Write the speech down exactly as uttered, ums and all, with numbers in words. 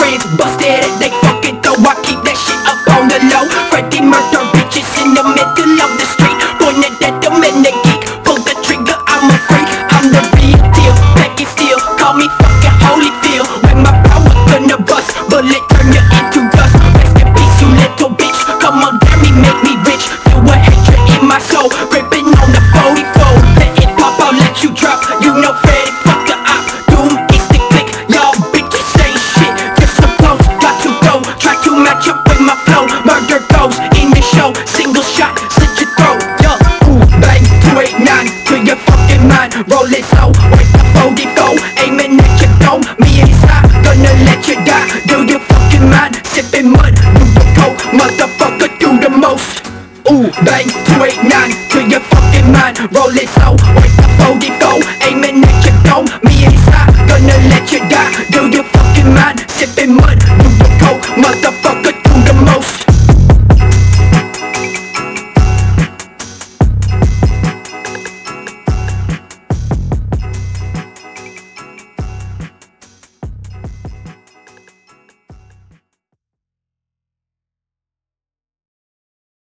friends busted it, they fucking though. I keep that shit up on the low. Freddie murder bitches in the middle of the street, pointed at them and they geek. Pull the trigger, I'm a freak. I'm the real deal, Becky Steel. Call me fucking Holyfield. When my power gonna bust, bullet turn you into dust. Rest in peace, you little bitch. Come on, damn me, make me rich. Feel a hatred in my soul, gripping on the forty-four. Let it pop, I'll let you drop. You know Freddy, fuck the op. Doom is the click, y'all bitches say shit. Just suppose, got to go. Try to match up with my flow. Murder goes in the show. Single shot, slit your throat. Yo, ooh, bang, two eight nine to your fucking mind. Roll it slow, with the forty-four. Aiming at your dome. Me inside, gonna let you die. Do your fucking mind, sipping mud, do the coke. Motherfucker, do the most. Ooh, bang, two eight nine to your fucking mind. Roll it slow, with the forty-four. Aiming at your dome. Me inside, gonna let you die. Do your fucking mind, sipping mud, do the coke. Motherfucker.